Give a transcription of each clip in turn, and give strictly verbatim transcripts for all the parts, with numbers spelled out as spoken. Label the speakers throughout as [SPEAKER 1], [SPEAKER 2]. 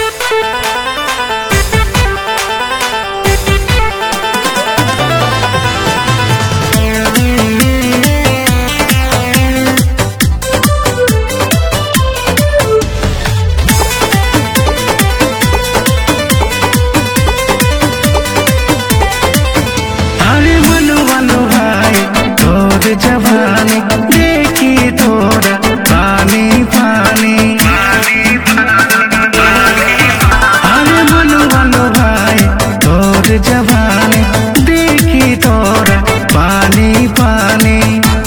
[SPEAKER 1] जवानी देखी तोरा पानी पानी अरे मनु मनु भाई तोर जवानी देखी तोरा पानी पानी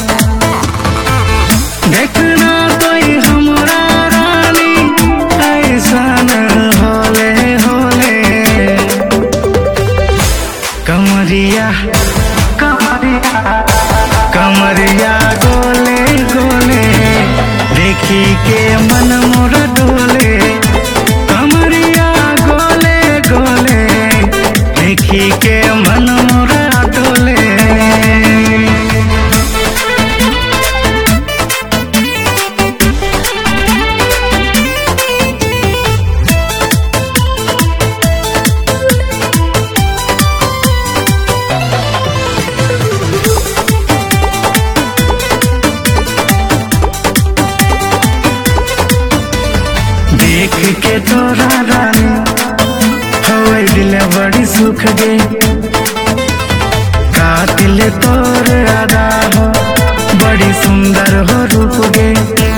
[SPEAKER 1] देखना कोई हमरा रानी ऐसा न होले होले कमरिया कमरिया कमरिया गोले गोले देखी के मन मोर डोले कमरिया गोले गोले देखी के मन मोर डोले देख के तोरा रानी होए दिल बड़ी सुख गे कातिल तोर अदा हो बड़ी सुंदर हो रूप गे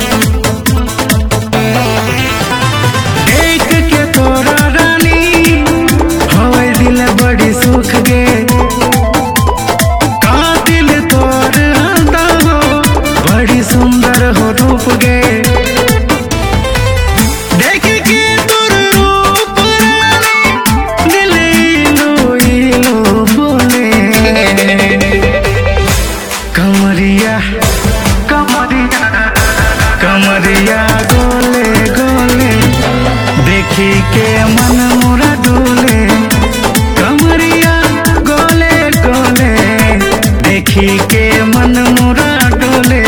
[SPEAKER 1] देख के तोरा रानी होए दिल बड़ी सुख गे कातिल तोर अदा हो बड़ी सुंदर हो रूप गे कमरिया गोले गोले देखी के मन मोरा डोले कमरिया गोले गोले देखी के मन मोरा डोले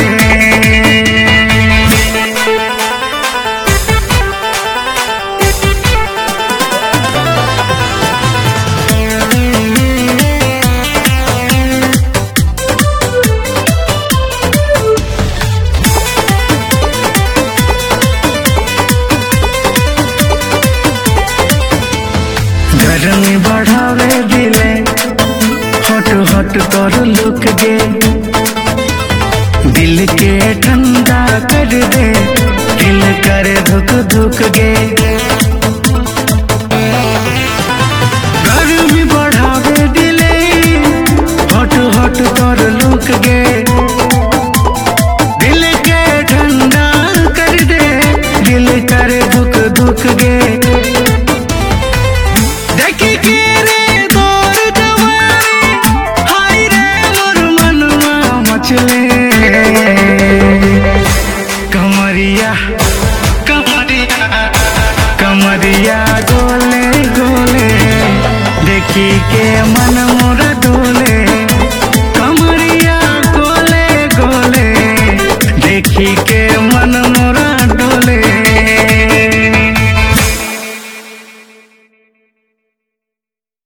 [SPEAKER 1] गर्मी बढ़ावे दिले हट हट कर लुक गे दिल के ठंडा कर दे दिल करे धुक धुक गे गर्मी बढ़ावे दिले हट हट कर लुक गे दिल के ठंडा कर दे दिल करे धुक धुक गे चले